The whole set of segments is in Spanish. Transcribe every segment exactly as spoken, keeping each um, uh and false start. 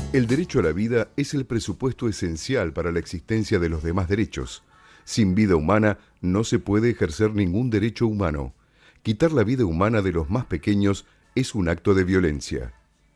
El derecho a la vida es el presupuesto esencial para la existencia de los demás derechos. Sin vida humana no se puede ejercer ningún derecho humano. Quitar la vida humana de los más pequeños es un acto de violencia.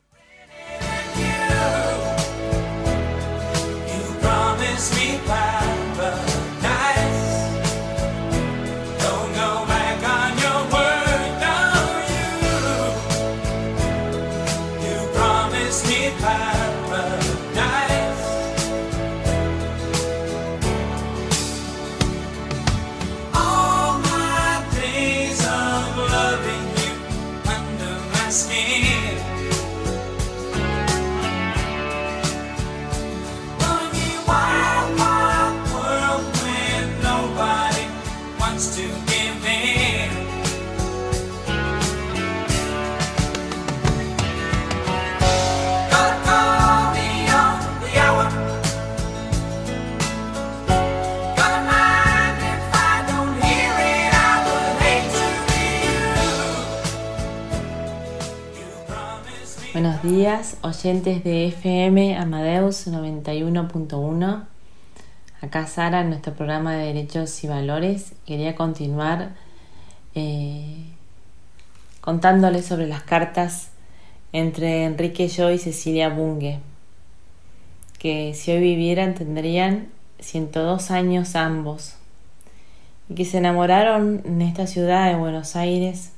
Buenos días, oyentes de F M Amadeus noventa y uno punto uno. Acá Sara, en nuestro programa de Derechos y Valores. Quería continuar eh, contándoles sobre las cartas entre Enrique Yo y Cecilia Bunge, que si hoy vivieran tendrían ciento dos años ambos, y que se enamoraron en esta ciudad de Buenos Aires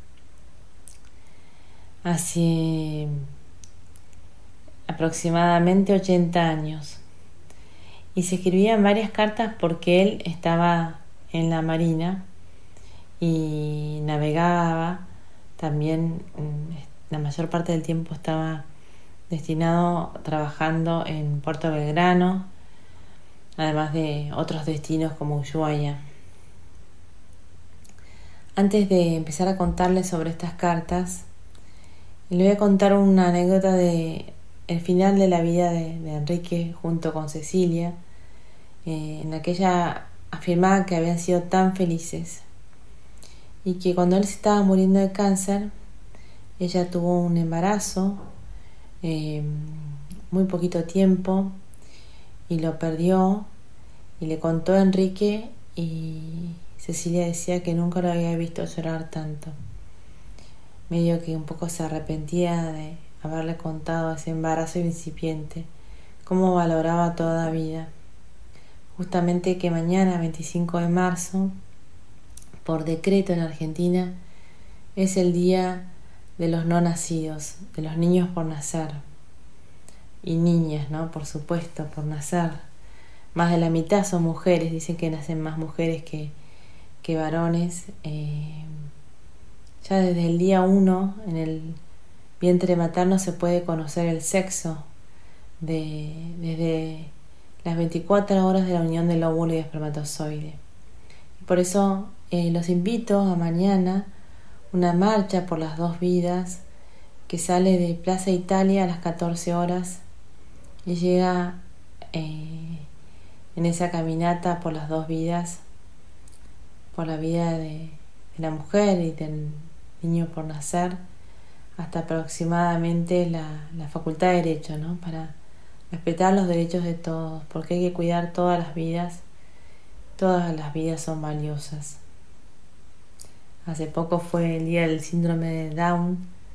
hace aproximadamente ochenta años, y se escribían varias cartas porque él estaba en la marina y navegaba también. La mayor parte del tiempo estaba destinado trabajando en Puerto Belgrano, además de otros destinos como Ushuaia. Antes de empezar a contarles sobre estas cartas, le voy a contar una anécdota de el final de la vida de, de Enrique junto con Cecilia, eh, en la que ella afirmaba que habían sido tan felices, y que cuando él se estaba muriendo de cáncer, ella tuvo un embarazo eh, muy poquito tiempo y lo perdió, y le contó a Enrique, y Cecilia decía que nunca lo había visto llorar tanto. Medio que un poco se arrepentía de haberle contado ese embarazo incipiente, cómo valoraba toda vida. Justamente que mañana, veinticinco de marzo, por decreto en Argentina, es el día de los no nacidos, de los niños por nacer, y niñas, ¿no? Por supuesto, por nacer. Más de la mitad son mujeres, dicen que nacen más mujeres que, que varones. Eh, Ya desde el día uno, en el vientre materno, se puede conocer el sexo de, desde las veinticuatro horas de la unión del óvulo y espermatozoide. Y por eso eh, los invito a mañana una marcha por las dos vidas que sale de Plaza Italia a las catorce horas y llega eh, en esa caminata por las dos vidas, por la vida de, de la mujer y del niño por nacer, hasta aproximadamente la, la Facultad de Derecho, ¿no? Para respetar los derechos de todos, porque hay que cuidar todas las vidas. Todas las vidas son valiosas. Hace poco fue el día del síndrome de Down,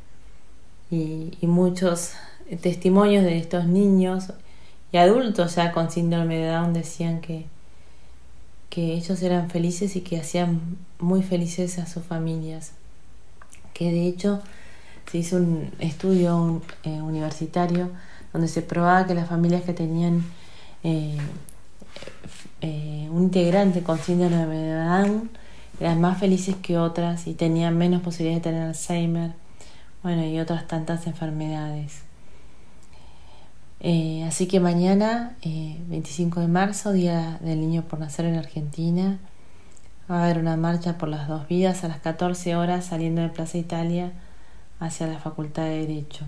y, y muchos testimonios de estos niños y adultos ya con síndrome de Down decían que, que ellos eran felices y que hacían muy felices a sus familias. Que de hecho se hizo un estudio eh, universitario donde se probaba que las familias que tenían eh, eh, un integrante con síndrome de Down eran más felices que otras y tenían menos posibilidades de tener Alzheimer, bueno, y otras tantas enfermedades. Eh, así que mañana, eh, veinticinco de marzo, Día del Niño por Nacer en Argentina, va a haber una marcha por las dos vidas a las catorce horas saliendo de Plaza Italia hacia la Facultad de Derecho.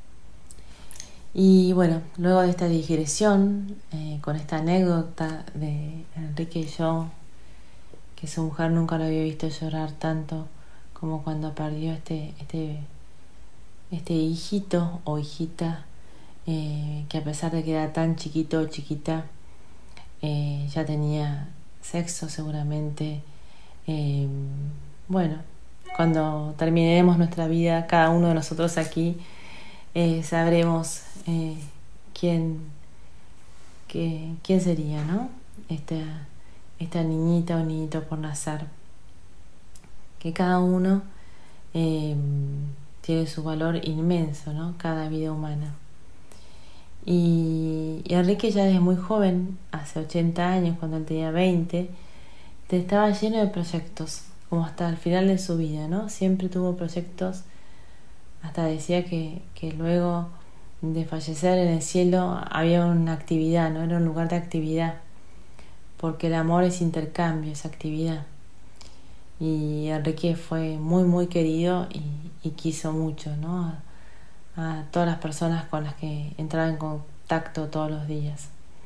Y bueno, luego de esta digresión, eh, con esta anécdota de Enrique y yo, que su mujer nunca lo había visto llorar tanto como cuando perdió este, este, este hijito o hijita eh, que a pesar de que era tan chiquito o chiquita, eh, ya tenía sexo seguramente. Eh, bueno, cuando terminemos nuestra vida, cada uno de nosotros aquí, eh, sabremos eh, quién, qué, quién sería, ¿no? Esta, esta niñita o niñito por nacer. Que cada uno eh, tiene su valor inmenso, ¿no? Cada vida humana. Y, y Enrique ya desde muy joven, hace ochenta años, cuando él tenía veinte, estaba lleno de proyectos, como hasta el final de su vida, ¿no? Siempre tuvo proyectos, hasta decía que, que luego de fallecer en el cielo había una actividad, ¿no? Era un lugar de actividad, porque el amor es intercambio, es actividad. Y Enrique fue muy muy querido y, y quiso mucho, ¿no? A, a todas las personas con las que entraba en contacto todos los días.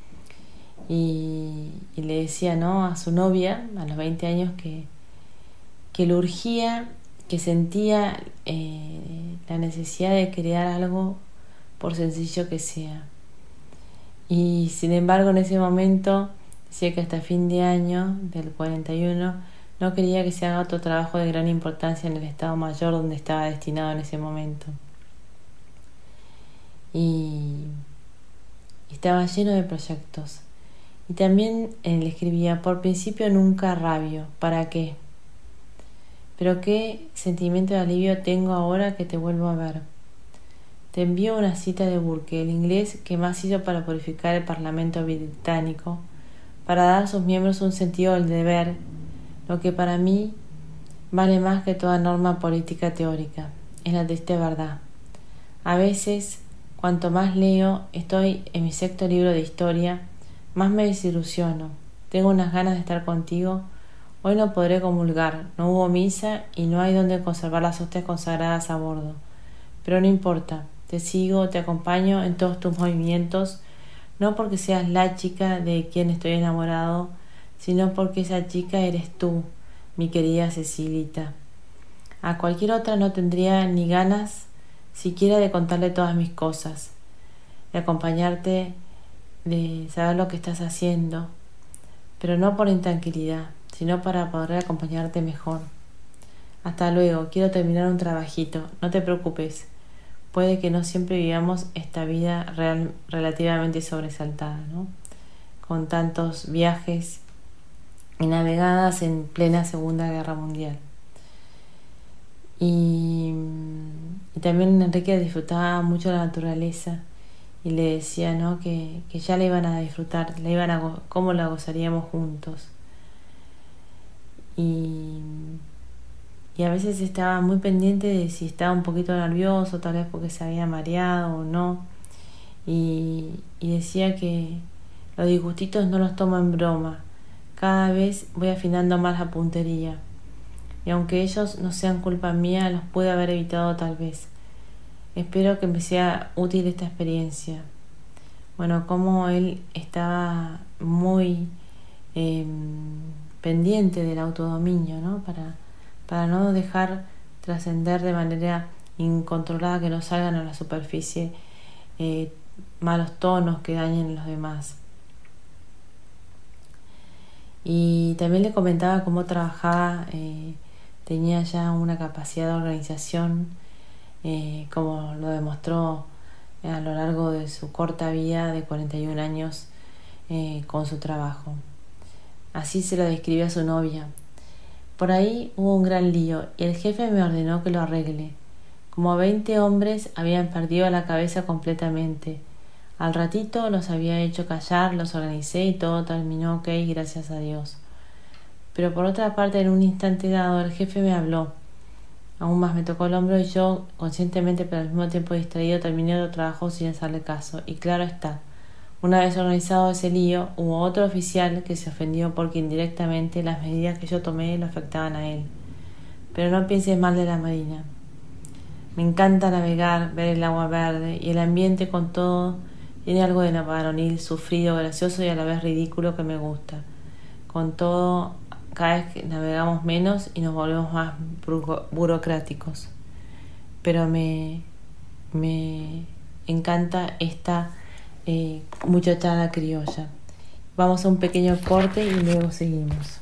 Y, y le decía, ¿no?, a su novia a los veinte años que, que le urgía, que sentía eh, la necesidad de crear algo por sencillo que sea. Y sin embargo en ese momento decía que hasta fin de año del cuarenta y uno no quería que se haga otro trabajo de gran importancia en el Estado Mayor donde estaba destinado en ese momento. Y, y estaba lleno de proyectos. Y también él escribía, por principio nunca rabio, ¿para qué? Pero qué sentimiento de alivio tengo ahora que te vuelvo a ver. Te envío una cita de Burke, el inglés que más hizo para purificar el Parlamento británico, para dar a sus miembros un sentido del deber, lo que para mí vale más que toda norma política teórica. Es la triste verdad. A veces, cuanto más leo, estoy en mi sexto libro de historia, más me desilusiono. Tengo unas ganas de estar contigo. Hoy no podré comulgar, no hubo misa y no hay donde conservar las hostias consagradas a bordo. Pero no importa, te sigo, te acompaño en todos tus movimientos, no porque seas la chica de quien estoy enamorado, sino porque esa chica eres tú, mi querida Cecilita. A cualquier otra no tendría ni ganas siquiera de contarle todas mis cosas, de acompañarte, de saber lo que estás haciendo, pero no por intranquilidad, sino para poder acompañarte mejor. Hasta luego, quiero terminar un trabajito, no te preocupes. Puede que no siempre vivamos esta vida real, relativamente sobresaltada, ¿no? Con tantos viajes y navegadas en plena Segunda Guerra Mundial. Y, y también Enrique disfrutaba mucho la naturaleza y le decía, ¿no?, que, que ya la iban a disfrutar, la iban a go- cómo la gozaríamos juntos. Y, y a veces estaba muy pendiente de si estaba un poquito nervioso, tal vez porque se había mareado o no. Y, y decía que los disgustitos no los tomo en broma. Cada vez voy afinando más la puntería. Y aunque ellos no sean culpa mía, los pude haber evitado tal vez. Espero que me sea útil esta experiencia. Bueno, como él estaba muy eh, pendiente del autodominio, ¿no? Para, para no dejar trascender de manera incontrolada, que no salgan a la superficie eh, malos tonos que dañen a los demás. Y también le comentaba cómo trabajaba, eh, tenía ya una capacidad de organización, eh, como lo demostró a lo largo de su corta vida de cuarenta y un años eh, con su trabajo. Así se lo describió a su novia. Por ahí hubo un gran lío y el jefe me ordenó que lo arregle. Como veinte hombres habían perdido la cabeza completamente. Al ratito los había hecho callar, los organicé y todo terminó ok, gracias a Dios. Pero por otra parte, en un instante dado, el jefe me habló. Aún más me tocó el hombro y yo, conscientemente pero al mismo tiempo distraído, terminé otro trabajo sin hacerle caso. Y claro está, una vez organizado ese lío, hubo otro oficial que se ofendió porque indirectamente las medidas que yo tomé lo afectaban a él. Pero no pienses mal de la Marina. Me encanta navegar, ver el agua verde y el ambiente con todo. Tiene algo de varonil, sufrido, gracioso y a la vez ridículo que me gusta. Con todo, cada vez que navegamos menos y nos volvemos más burocráticos. Pero me, me, encanta esta eh, muchachada criolla. Vamos a un pequeño corte y luego seguimos.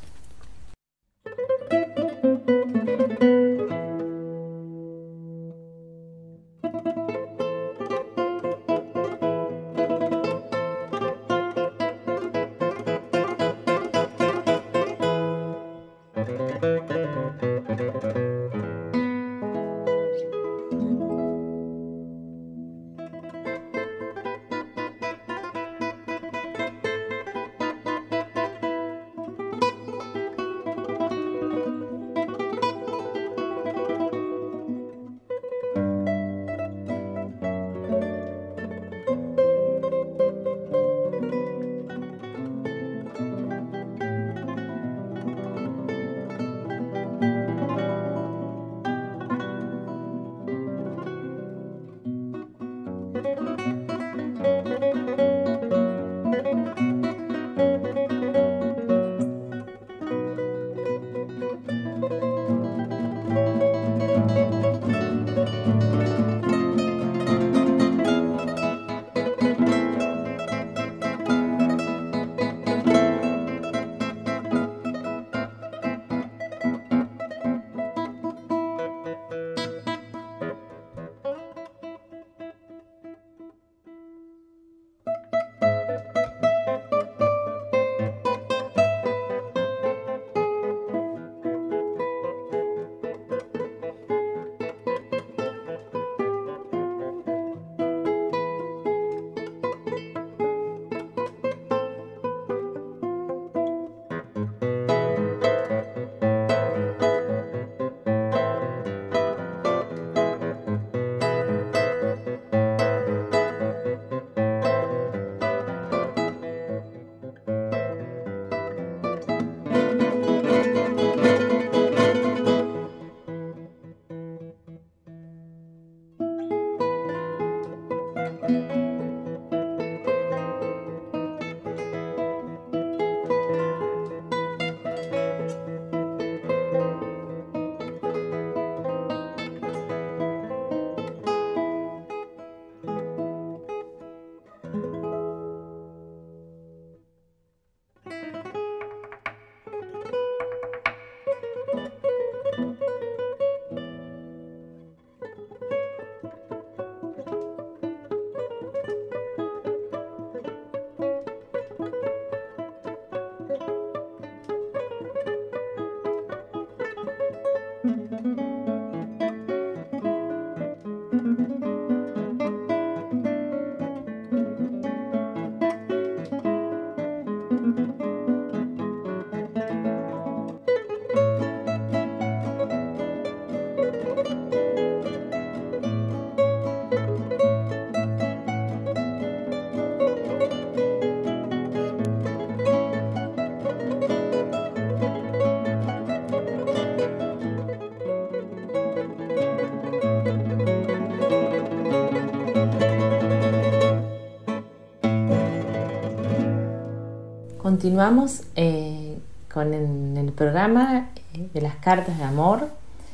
Continuamos eh, con el, el programa de las cartas de amor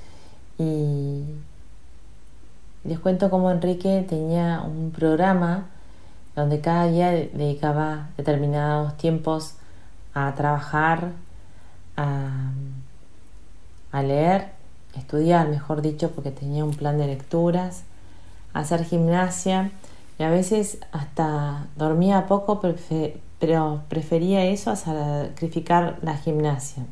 y les cuento cómo Enrique tenía un programa donde cada día dedicaba determinados tiempos a trabajar, a, a leer, estudiar, mejor dicho, porque tenía un plan de lecturas, a hacer gimnasia y a veces hasta dormía poco, prefer- pero prefería eso a sacrificar la gimnasia.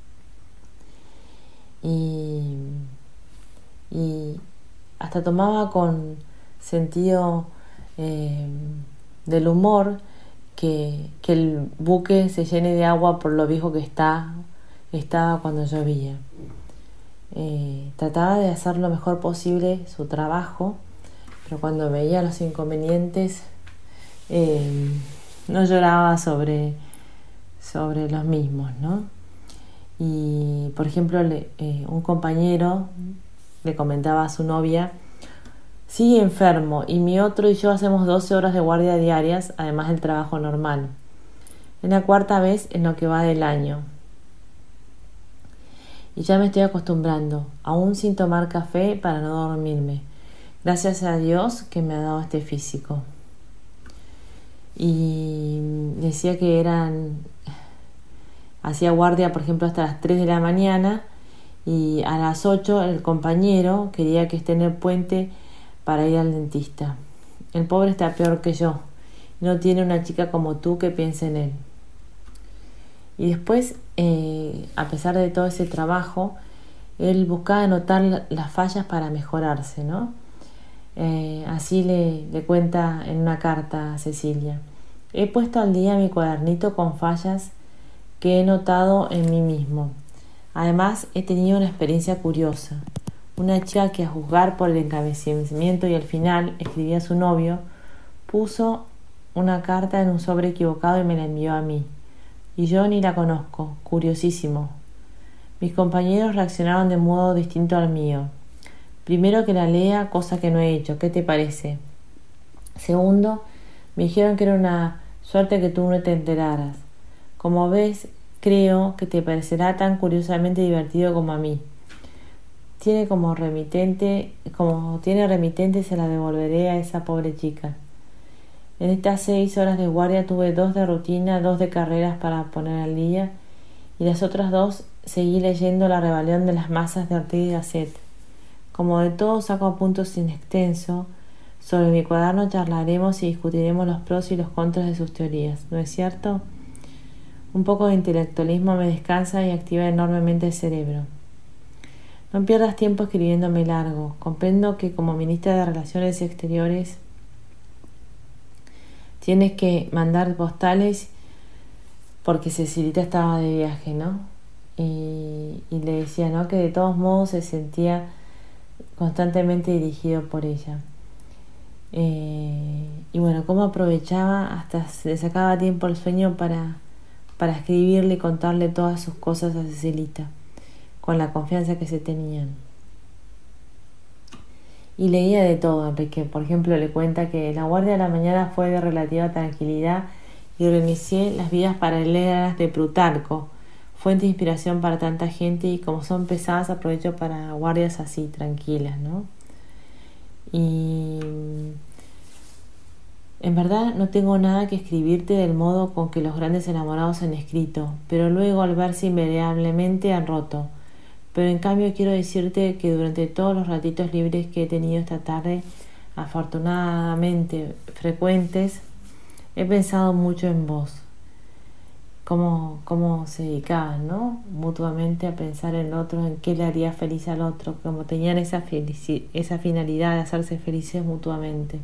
Y, y hasta tomaba con sentido eh, del humor que, que el buque se llene de agua por lo viejo que está, estaba cuando llovía. Eh, trataba de hacer lo mejor posible su trabajo, pero cuando veía los inconvenientes eh, no lloraba sobre, sobre los mismos, ¿no? Y por ejemplo le, eh, un compañero le comentaba a su novia: sigue enfermo y mi otro y yo hacemos doce horas de guardia diarias, además del trabajo normal. Es la cuarta vez en lo que va del año. Y ya me estoy acostumbrando, aún sin tomar café para no dormirme. Gracias a Dios que me ha dado este físico. Y decía que eran, hacía guardia por ejemplo hasta las tres de la mañana y a las ocho el compañero quería que esté en el puente para ir al dentista. El pobre está peor que yo, no tiene una chica como tú que piense en él. Y después, eh, a pesar de todo ese trabajo, él buscaba anotar las fallas para mejorarse, ¿no? Eh, así le, le cuenta en una carta a Cecilia: he puesto al día mi cuadernito con fallas que he notado en mí mismo. Además, he tenido una experiencia curiosa. Una chica que, a juzgar por el encabezamiento y el final, escribía a su novio, puso una carta en un sobre equivocado y me la envió a mí. Y yo ni la conozco. Curiosísimo. Mis compañeros reaccionaron de modo distinto al mío. Primero, que la lea, cosa que no he hecho. ¿Qué te parece? Segundo, me dijeron que era una suerte que tú no te enteraras. Como ves, creo que te parecerá tan curiosamente divertido como a mí. Tiene como remitente, como tiene remitente, se la devolveré a esa pobre chica. En estas seis horas de guardia tuve dos de rutina, dos de carreras para poner al día, y las otras dos seguí leyendo La rebelión de las masas de Ortega y Gasset. Como de todo saco apuntes in extenso, sobre mi cuaderno charlaremos y discutiremos los pros y los contras de sus teorías, ¿no es cierto? Un poco de intelectualismo me descansa y activa enormemente el cerebro. No pierdas tiempo escribiéndome largo. Comprendo que como ministra de Relaciones Exteriores tienes que mandar postales porque Cecilita estaba de viaje, ¿no? Y, y le decía, ¿no?, que de todos modos se sentía constantemente dirigido por ella. Eh, y bueno, cómo aprovechaba, hasta le sacaba tiempo al sueño para, para escribirle y contarle todas sus cosas a Cecilita, con la confianza que se tenían. Y leía de todo, Enrique. Por ejemplo, le cuenta que la guardia de la mañana fue de relativa tranquilidad y reinicié las vidas paralelas de Plutarco, fuente de inspiración para tanta gente, y como son pesadas aprovecho para guardias así, tranquilas, ¿no? Y en verdad no tengo nada que escribirte del modo con que los grandes enamorados han escrito, pero luego al verse invariablemente han roto. Pero en cambio quiero decirte que durante todos los ratitos libres que he tenido esta tarde, afortunadamente frecuentes, he pensado mucho en vos. Cómo, cómo se dedicaban, ¿no?, mutuamente a pensar en el otro, en qué le haría feliz al otro, como tenían esa, felici- esa finalidad de hacerse felices mutuamente.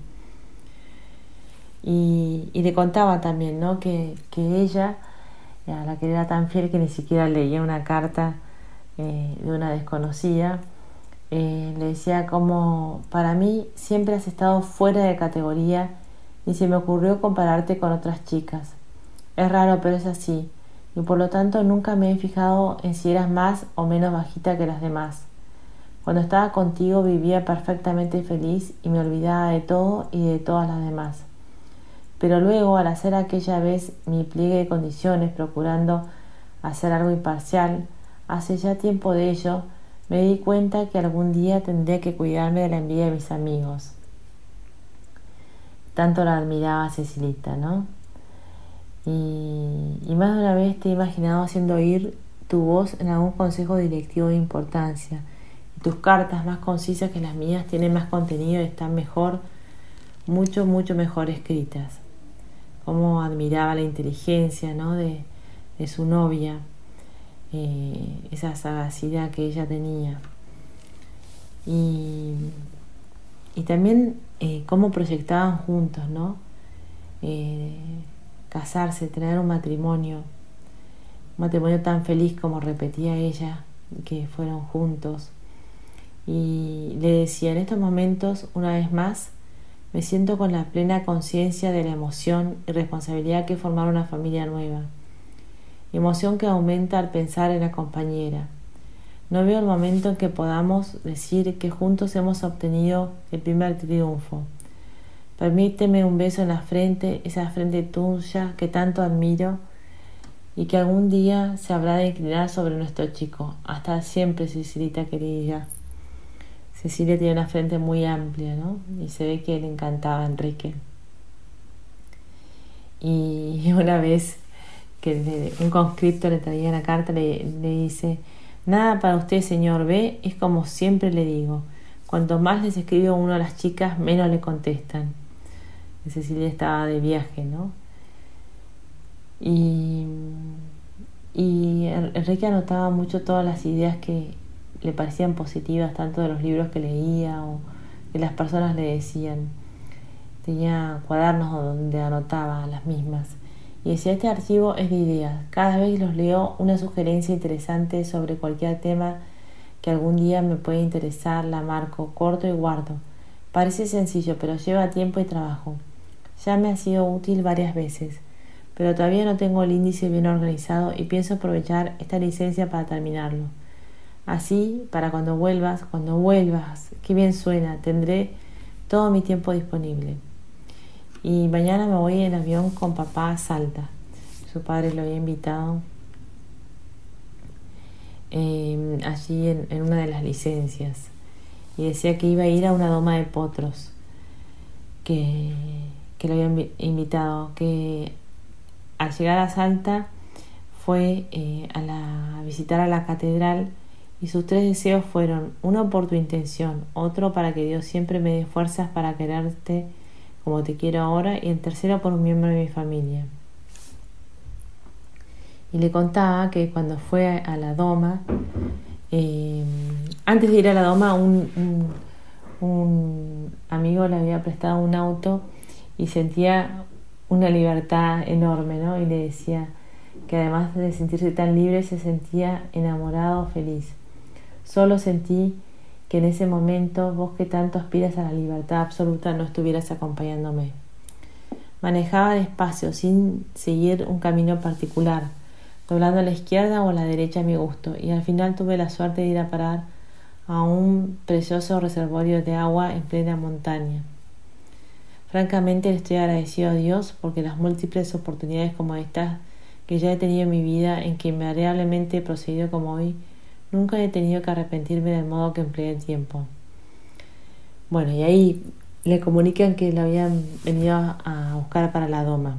Y, y le contaba también, ¿no?, que, que ella, a la que era tan fiel que ni siquiera leía una carta eh, de una desconocida, eh, le decía como: para mí siempre has estado fuera de categoría, ni se me ocurrió compararte con otras chicas. Es raro, pero es así, y por lo tanto nunca me he fijado en si eras más o menos bajita que las demás. Cuando estaba contigo vivía perfectamente feliz y me olvidaba de todo y de todas las demás. Pero luego, al hacer aquella vez mi pliegue de condiciones procurando hacer algo imparcial, hace ya tiempo de ello, me di cuenta que algún día tendría que cuidarme de la envidia de mis amigos. Tanto la admiraba Cecilita, ¿no? Y, y más de una vez te he imaginado haciendo oír tu voz en algún consejo directivo de importancia. Y tus cartas, más concisas que las mías, tienen más contenido y están mejor, mucho, mucho mejor escritas. Cómo admiraba la inteligencia, ¿no?, de, de su novia, eh, esa sagacidad que ella tenía. Y, y también eh, cómo proyectaban juntos, ¿no? Eh, casarse, tener un matrimonio, un matrimonio tan feliz como repetía ella, que fueron juntos. Y le decía: en estos momentos, una vez más, me siento con la plena conciencia de la emoción y responsabilidad que es formar una familia nueva. Emoción que aumenta al pensar en la compañera. No veo el momento en que podamos decir que juntos hemos obtenido el primer triunfo. Permíteme un beso en la frente, esa frente tuya que tanto admiro y que algún día se habrá de inclinar sobre nuestro chico. Hasta siempre, Cecilita querida. Cecilia tiene una frente muy amplia, ¿no? Y se ve que le encantaba a Enrique. Y una vez que le, un conscripto le traía la carta, le, le dice: nada para usted, señor B, es como siempre le digo. Cuanto más les escribe uno a las chicas, menos le contestan. Y Cecilia estaba de viaje, ¿no? Y, y Enrique anotaba mucho todas las ideas que le parecían positivas, tanto de los libros que leía o que las personas le decían. Tenía cuadernos donde anotaba las mismas. Y decía: este archivo es de ideas. Cada vez los leo una sugerencia interesante sobre cualquier tema que algún día me puede interesar, la marco, corto y guardo. Parece sencillo, pero lleva tiempo y trabajo. Ya me ha sido útil varias veces, pero todavía no tengo el índice bien organizado y pienso aprovechar esta licencia para terminarlo. Así, para cuando vuelvas, cuando vuelvas, qué bien suena, tendré todo mi tiempo disponible. Y mañana me voy en avión con papá a Salta. Su padre lo había invitado eh, allí en, en una de las licencias. Y decía que iba a ir a una doma de potros que, que lo habían invitado. Que al llegar a Salta fue eh, a, la, a visitar a la catedral. Y sus tres deseos fueron: uno por tu intención, otro para que Dios siempre me dé fuerzas para quererte como te quiero ahora, y el tercero por un miembro de mi familia. Y le contaba que cuando fue a la doma, eh, antes de ir a la doma, un, un, un amigo le había prestado un auto y sentía una libertad enorme, ¿no? Y le decía que además de sentirse tan libre, se sentía enamorado, feliz. Solo sentí que en ese momento vos, que tanto aspiras a la libertad absoluta, no estuvieras acompañándome. Manejaba despacio, sin seguir un camino particular, doblando a la izquierda o a la derecha a mi gusto, y al final tuve la suerte de ir a parar a un precioso reservorio de agua en plena montaña. Francamente, le estoy agradecido a Dios porque las múltiples oportunidades como estas que ya he tenido en mi vida, en que invariablemente he procedido como hoy, nunca he tenido que arrepentirme del modo que empleé el tiempo. Bueno, y ahí le comunican que lo habían venido a buscar para la doma.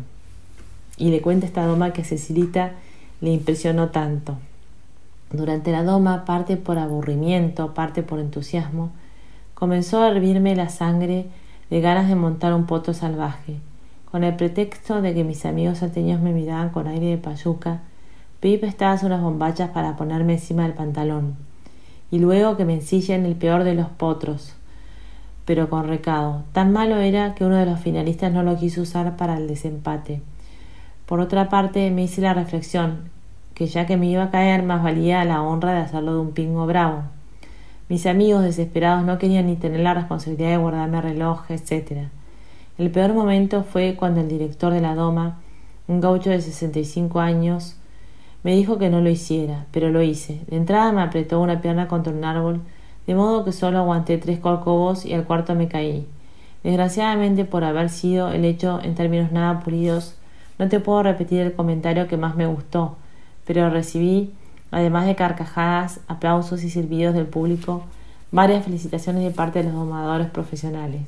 Y le cuenta esta doma que a Cecilita le impresionó tanto. Durante la doma, parte por aburrimiento, parte por entusiasmo, comenzó a hervirme la sangre de ganas de montar un potro salvaje. Con el pretexto de que mis amigos salteños me miraban con aire de payuca, pedí prestadas unas bombachas para ponerme encima del pantalón, y luego que me ensillen el peor de los potros, pero con recado. Tan malo era que uno de los finalistas no lo quiso usar para el desempate. Por otra parte, me hice la reflexión que ya que me iba a caer, más valía la honra de hacerlo de un pingo bravo. Mis amigos desesperados no querían ni tener la responsabilidad de guardarme reloj, etcétera. El peor momento fue cuando el director de la doma, un gaucho de sesenta y cinco años, me dijo que no lo hiciera, pero lo hice. De entrada me apretó una pierna contra un árbol, de modo que solo aguanté tres corcovos y al cuarto me caí. Desgraciadamente, por haber sido el hecho en términos nada pulidos, no te puedo repetir el comentario que más me gustó, pero recibí, además de carcajadas, aplausos y silbidos del público, varias felicitaciones de parte de los domadores profesionales.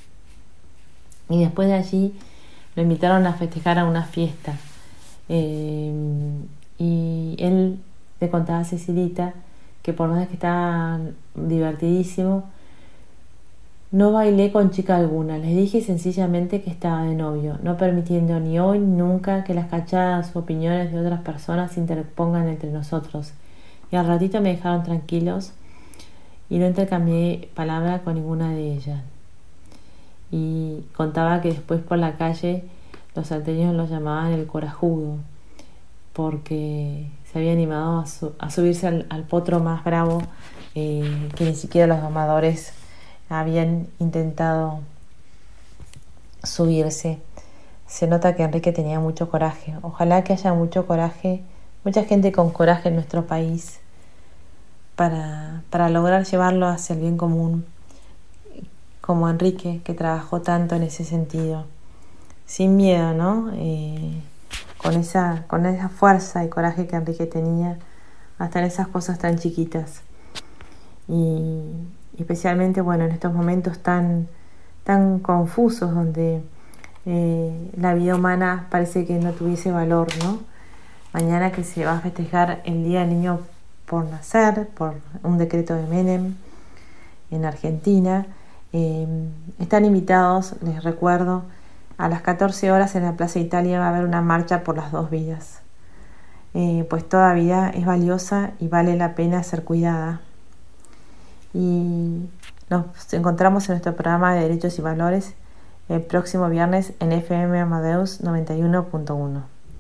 Y después de allí lo invitaron a festejar a una fiesta. Eh, y él le contaba a Cecilita que por más que estaba divertidísimo, no bailé con chica alguna. Les dije sencillamente que estaba de novio, no permitiendo ni hoy ni nunca que las cachadas u opiniones de otras personas se interpongan entre nosotros. Y al ratito me dejaron tranquilos y no intercambié palabra con ninguna de ellas. Y contaba que después por la calle los salteños lo llamaban el corajudo, porque se había animado a, su, a subirse al, al potro más bravo, eh, que ni siquiera los domadores habían intentado subirse. Se nota que Enrique tenía mucho coraje. Ojalá que haya mucho coraje, mucha gente con coraje en nuestro país para, para lograr llevarlo hacia el bien común, como Enrique, que trabajó tanto en ese sentido, sin miedo, ¿no? Eh, con esa, con esa fuerza y coraje que Enrique tenía, hasta en esas cosas tan chiquitas. Y, especialmente bueno, en estos momentos tan, tan confusos donde eh, la vida humana parece que no tuviese valor, ¿no? Mañana que se va a festejar el Día del Niño por nacer, por un decreto de Menem en Argentina, eh, están invitados, les recuerdo, a las catorce horas en la Plaza Italia va a haber una marcha por las dos vidas. Eh, pues toda vida es valiosa y vale la pena ser cuidada. Y nos encontramos en nuestro programa de Derechos y Valores el próximo viernes en F M Amadeus noventa y uno punto uno.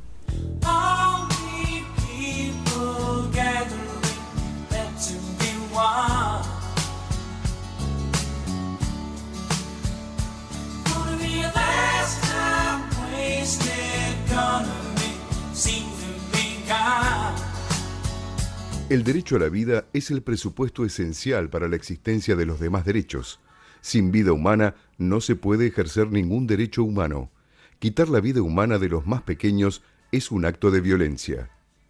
El derecho a la vida es el presupuesto esencial para la existencia de los demás derechos. Sin vida humana no se puede ejercer ningún derecho humano. Quitar la vida humana de los más pequeños es un acto de violencia.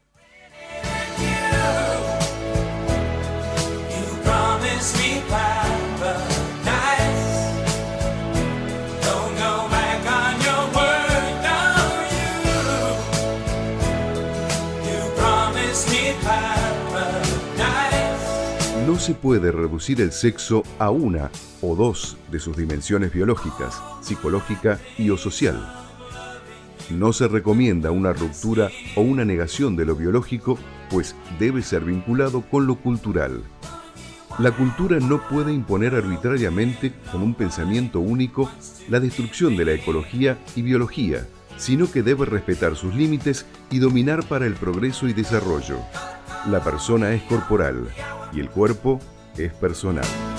No se puede reducir el sexo a una o dos de sus dimensiones biológicas, psicológica y o social. No se recomienda una ruptura o una negación de lo biológico, pues debe ser vinculado con lo cultural. La cultura no puede imponer arbitrariamente, con un pensamiento único, la destrucción de la ecología y biología, sino que debe respetar sus límites y dominar para el progreso y desarrollo. La persona es corporal y el cuerpo es personal.